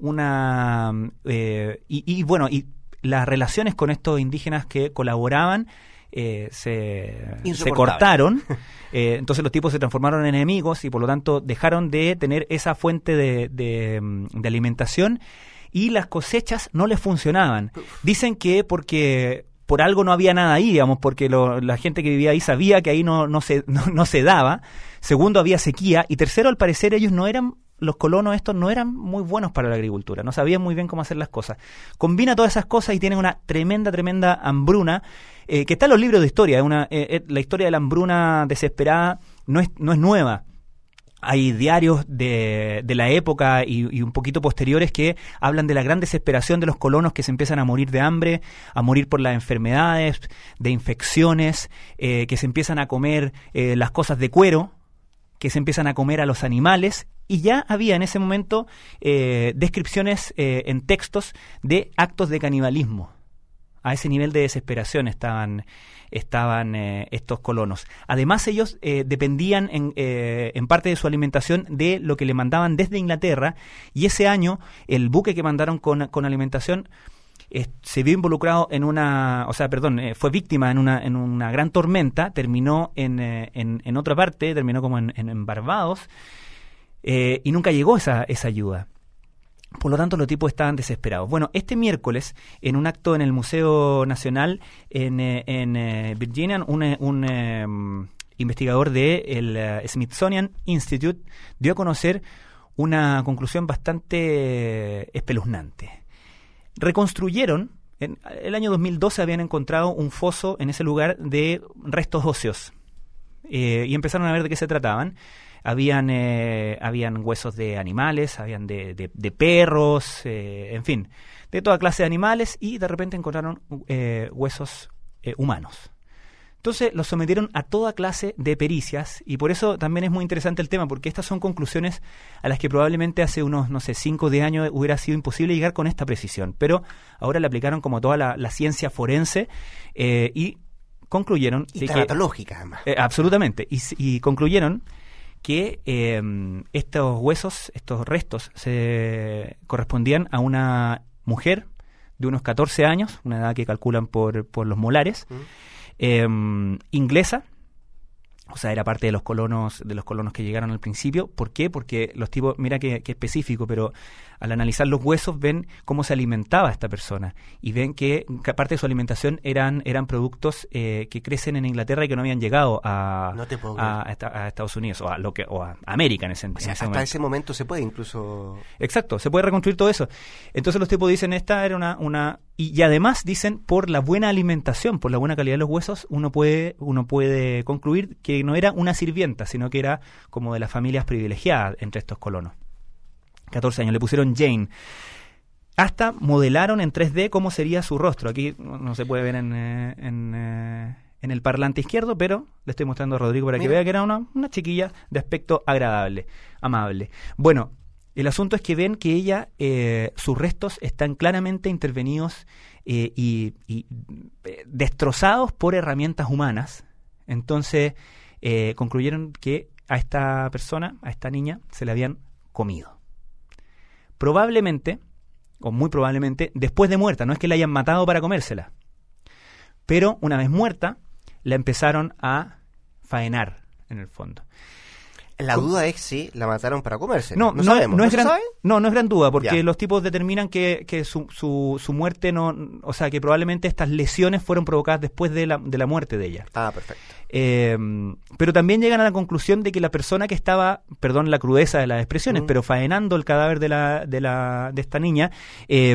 [SPEAKER 5] una eh, y, y bueno, y las relaciones con estos indígenas que colaboraban eh, se, se cortaron. Eh, entonces los tipos se transformaron en enemigos y por lo tanto dejaron de tener esa fuente de, de, de alimentación y las cosechas no les funcionaban. Dicen que porque... por algo no había nada ahí, digamos, porque lo, la gente que vivía ahí sabía que ahí no, no, se, no, no se daba. Segundo, había sequía. Y tercero, al parecer, ellos no eran, los colonos estos no eran muy buenos para la agricultura, no sabían muy bien cómo hacer las cosas. Combina todas esas cosas y tienen una tremenda, tremenda hambruna, eh, que está en los libros de historia. Una, eh, eh, la historia de la hambruna desesperada no es, no es nueva. Hay diarios de, de la época y, y un poquito posteriores que hablan de la gran desesperación de los colonos que se empiezan a morir de hambre, a morir por las enfermedades, de infecciones, eh, que se empiezan a comer eh, las cosas de cuero, que se empiezan a comer a los animales, y ya había en ese momento eh, descripciones eh, en textos de actos de canibalismo. A ese nivel de desesperación estaban estaban eh, estos colonos. Además, ellos eh, dependían en, eh, en parte de su alimentación de lo que le mandaban desde Inglaterra, y ese año el buque que mandaron con, con alimentación eh, se vio involucrado en una, o sea, perdón, eh, fue víctima en una en una gran tormenta, terminó en, eh, en, en otra parte, terminó como en, en, en Barbados, eh, y nunca llegó esa, esa ayuda. Por lo tanto, los tipos estaban desesperados. Bueno, este miércoles, en un acto en el Museo Nacional en, eh, en eh, Virginia, un, un eh, investigador del de uh, Smithsonian Institute dio a conocer una conclusión bastante espeluznante. Reconstruyeron, en el año dos mil doce habían encontrado un foso en ese lugar de restos óseos, eh, y empezaron a ver de qué se trataban. Habían eh, habían huesos de animales, habían de, de, de perros, eh, en fin, de toda clase de animales, y de repente encontraron eh, huesos eh, humanos. Entonces los sometieron a toda clase de pericias y por eso también es muy interesante el tema, porque estas son conclusiones a las que probablemente hace unos, no sé, cinco o diez años hubiera sido imposible llegar con esta precisión, pero ahora le aplicaron como toda la, la ciencia forense eh, y concluyeron...
[SPEAKER 1] Y
[SPEAKER 5] de
[SPEAKER 1] tanatológica, además.
[SPEAKER 5] Eh, absolutamente, y, y concluyeron que eh, estos huesos, estos restos, se correspondían a una mujer de unos catorce años, una edad que calculan por, por los molares, mm. Eh, inglesa, o sea, era parte de los colonos de los colonos que llegaron al principio. ¿Por qué? Porque los tipos, mira que, que específico, pero al analizar los huesos ven cómo se alimentaba esta persona y ven que, que parte de su alimentación eran eran productos eh, que crecen en Inglaterra y que no habían llegado a,
[SPEAKER 1] no te puedo
[SPEAKER 5] a, a, a Estados Unidos o a lo que o a América en ese,
[SPEAKER 1] o sea,
[SPEAKER 5] en ese
[SPEAKER 1] hasta
[SPEAKER 5] momento.
[SPEAKER 1] ese momento se puede incluso...
[SPEAKER 5] Exacto, se puede reconstruir todo eso. Entonces los tipos dicen, esta era una... una y, y además dicen, por la buena alimentación, por la buena calidad de los huesos, uno puede uno puede concluir que no era una sirvienta, sino que era como de las familias privilegiadas entre estos colonos. catorce años, le pusieron Jane. Hasta modelaron en tres D cómo sería su rostro. Aquí no se puede ver en, eh, en, eh, en el parlante izquierdo, pero le estoy mostrando a Rodrigo para que Mira. vea que era una, una chiquilla de aspecto agradable, amable. Bueno, el asunto es que ven que ella, eh, sus restos están claramente intervenidos eh, y, y eh, destrozados por herramientas humanas. Entonces eh, concluyeron que a esta persona, a esta niña, se la habían comido. Probablemente, o muy probablemente, después de muerta. No es que la hayan matado para comérsela. Pero una vez muerta, la empezaron a faenar, en el fondo.
[SPEAKER 1] La duda es si la mataron para comérsela.
[SPEAKER 5] No,
[SPEAKER 1] no,
[SPEAKER 5] no
[SPEAKER 1] sabemos.
[SPEAKER 5] No,
[SPEAKER 1] ¿No
[SPEAKER 5] es gran,
[SPEAKER 1] sabe?
[SPEAKER 5] no, no es gran duda, porque
[SPEAKER 1] Ya.
[SPEAKER 5] los tipos determinan que, que su, su, su muerte no... O sea, que probablemente estas lesiones fueron provocadas después de la, de la muerte de ella.
[SPEAKER 1] Ah, perfecto.
[SPEAKER 5] Eh, pero también llegan a la conclusión de que la persona que estaba, perdón la crudeza de las expresiones, mm. pero faenando el cadáver de la de la de esta niña, eh,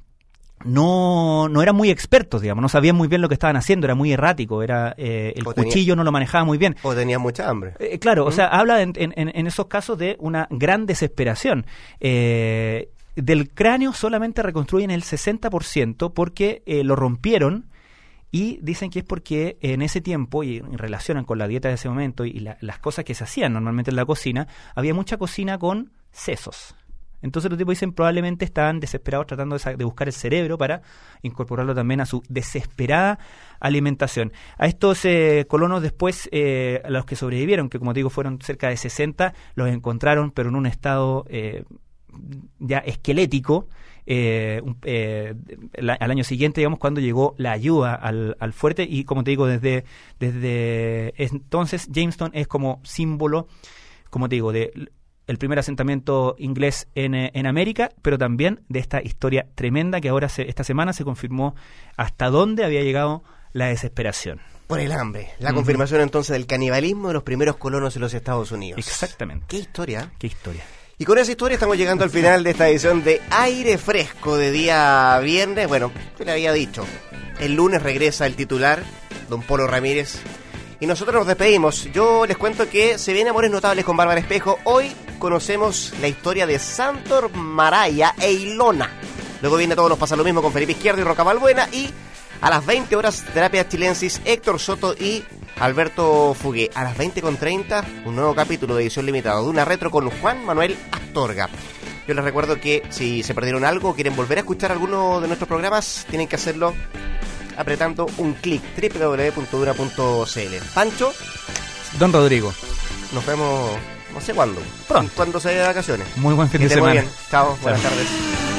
[SPEAKER 5] no no eran muy expertos, digamos, no sabían muy bien lo que estaban haciendo, era muy errático, era eh, el o cuchillo tenía, no lo manejaba muy bien.
[SPEAKER 1] O tenía mucha hambre.
[SPEAKER 5] Eh, claro,
[SPEAKER 1] ¿Mm?
[SPEAKER 5] o sea, habla en, en, en esos casos de una gran desesperación. Eh, del cráneo solamente reconstruyen el sesenta por ciento porque eh, lo rompieron. Y dicen que es porque en ese tiempo, y relacionan con la dieta de ese momento y la, las cosas que se hacían normalmente en la cocina, había mucha cocina con sesos. Entonces los tipos dicen probablemente estaban desesperados tratando de, de buscar el cerebro para incorporarlo también a su desesperada alimentación. A estos eh, colonos después, eh, a los que sobrevivieron, que como te digo fueron cerca de sesenta, los encontraron pero en un estado eh, ya esquelético. Eh, eh, la, al año siguiente, digamos, cuando llegó la ayuda al, al fuerte y como te digo, desde, desde entonces Jamestown es como símbolo, como te digo, de el primer asentamiento inglés en, en América, pero también de esta historia tremenda que ahora se, esta semana se confirmó hasta dónde había llegado la desesperación.
[SPEAKER 1] Por el hambre. La uh-huh. confirmación entonces del canibalismo de los primeros colonos en los Estados Unidos.
[SPEAKER 5] Exactamente.
[SPEAKER 1] ¿Qué historia?
[SPEAKER 5] ¿Qué historia?
[SPEAKER 1] Y con esa historia estamos llegando al final de esta edición de Aire Fresco de día viernes. Bueno, yo le había dicho, el lunes regresa el titular, don Polo Ramírez, y nosotros nos despedimos. Yo les cuento que se vienen Amores Notables con Bárbara Espejo. Hoy conocemos la historia de Santor Maraya e Ilona. Luego viene Todos nos pasa lo mismo con Felipe Izquierdo y Roca Balbuena. Y a las veinte horas, Terapia Chilensis, Héctor Soto y Alberto Fugué. A las veinte con treinta, un nuevo capítulo de edición limitada de Una Retro con Juan Manuel Astorga. Yo les recuerdo que si se perdieron algo o quieren volver a escuchar alguno de nuestros programas, tienen que hacerlo apretando un clic, doble u doble u doble u punto duna punto c l. Pancho.
[SPEAKER 5] Don Rodrigo.
[SPEAKER 1] Nos vemos no sé cuándo.
[SPEAKER 5] Pronto.
[SPEAKER 1] Cuando se vaya de vacaciones.
[SPEAKER 5] Muy buen fin
[SPEAKER 1] que
[SPEAKER 5] de semana.
[SPEAKER 1] Muy bien. Chao, buenas Chao. tardes.